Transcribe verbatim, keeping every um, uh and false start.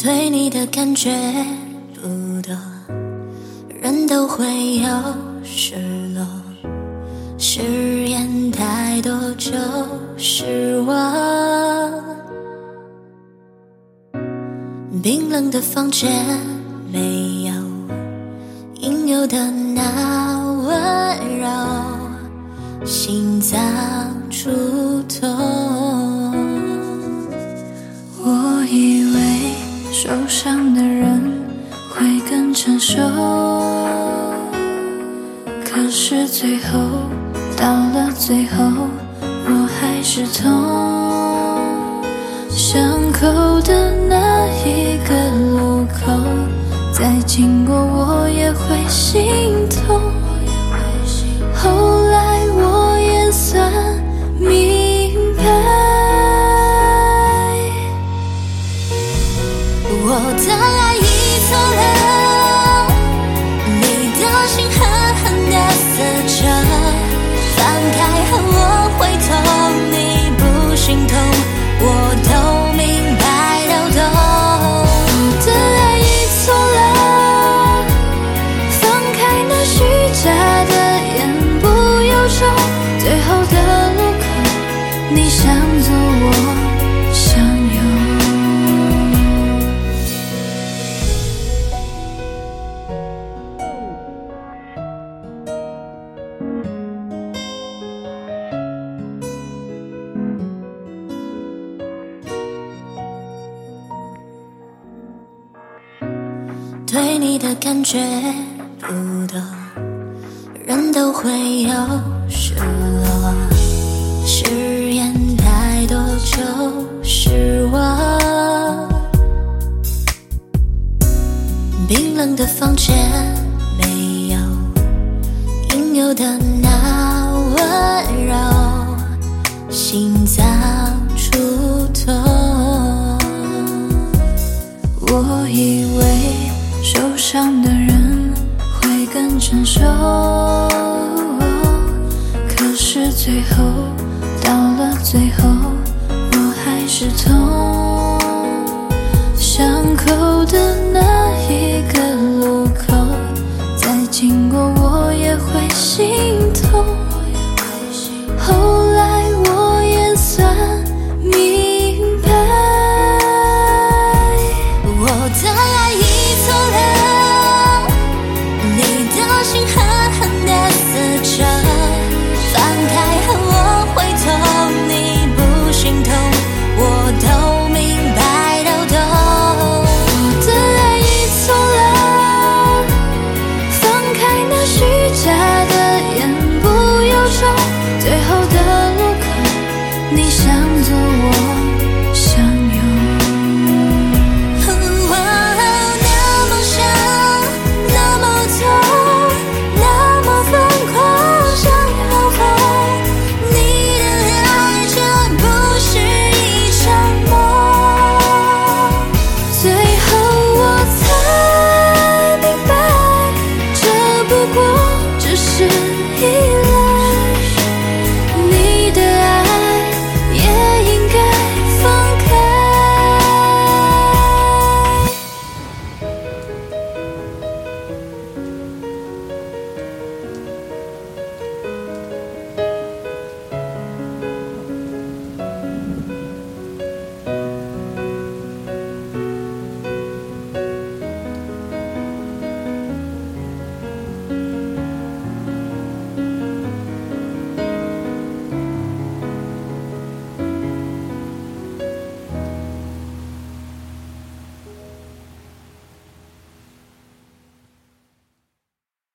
对你的感觉不多，人都会有失落，誓言太多就失望。冰冷的房间没有应有的那温柔，心脏触痛。 我以为受伤的人会更成熟，可是最后到了最后，我还是痛。伤口的那一个路口，再经过我也会心痛。后来我也算明白， 我的爱已错了，你的心狠狠地撕着，放开后我会痛，你不心痛，我都明白都懂。 我的爱已错了，放开那虚假的言不由衷，最后的路口，你向左我向右。 对你的感觉不多，人都会有失落，誓言太多就失望。冰冷的房间没有应有的那温柔，心脏触痛。 我以为受伤的人会更成熟，可是最后到了最后，我还是痛。伤口的那一个路口，再经过我也会心